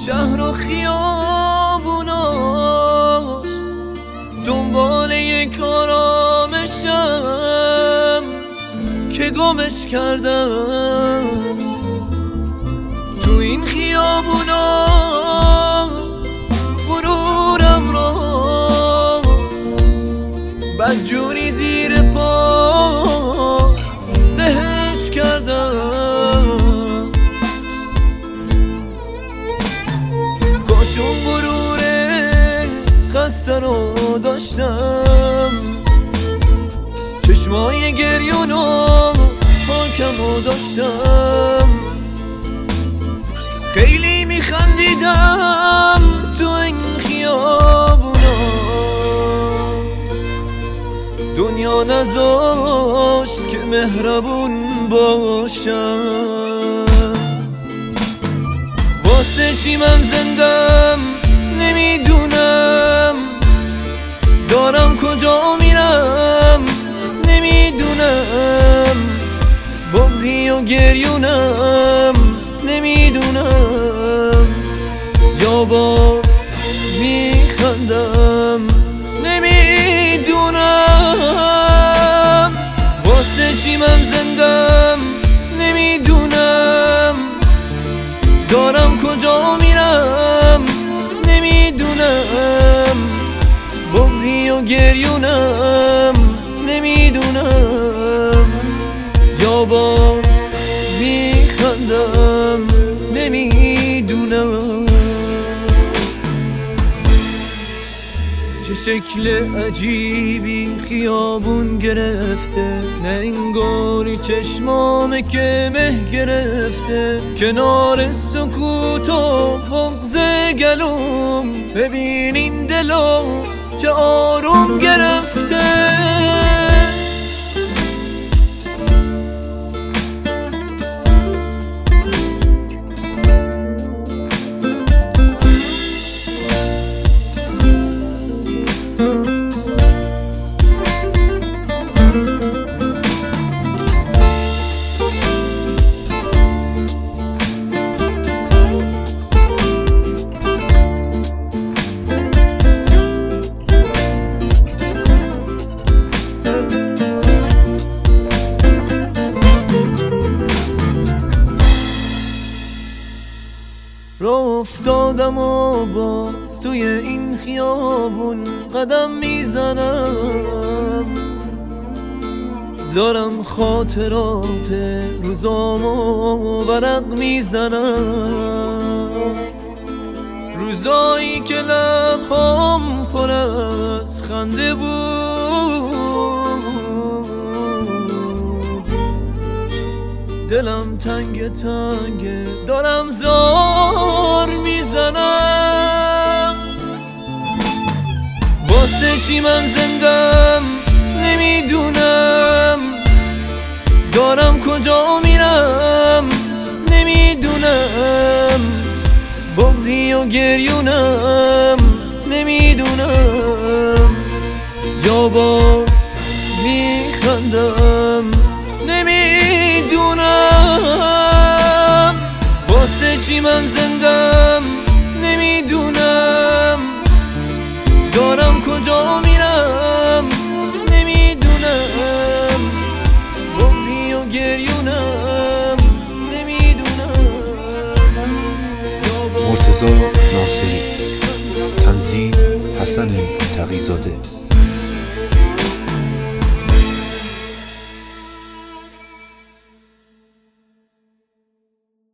شهر و خیابوناش دنبال یک آرامشم که گمش کردم تو این خیابونا. غرورم را بدجوری زیر پا دهش کردم. کاش اون غرور خسته رو داشتم، چشمای گریون و حاکم رو داشتم. خیلی میخندیدم تو این خیابونا، دنیا نذاشت که مهربون باشم. واسه چی من زندم نمیدونم، دارم کجا میرم نمیدونم، بغضی و گریونم نمیدونم، یا با میخندم نمیدونم. واسه چی من زندم نمیدونم، دارم کجا میرم نمیدونم، بغضی و گریونم نمیدونم، یا با میخندم نمیدونم. چه شکل عجیبی خیابون گرفته، نه انگاری چشمامه که مه گرفته. کنار سکوت و بغض گلوم ببین این دلو چه آروم گرفته. راه افتادم و باز توی این خیابون قدم میزنم، دارم خاطرات روزامو ورق میزنم. روزایی که لبهام پر از خنده بود، دلم تنگ تنگ دارم زار میزنم. واسه چی من زندم نمیدونم، دارم کجا میرم نمیدونم، بغضی و گریونم نمیدونم، یا با میخندم نمیدونم. واسه چی من زندم نمیدونم، دارم کجا میرم نمیدونم، بغضی و گریونم نمیدونم. مرتضی ناصری، تنظیم حسن تقی‌زاده.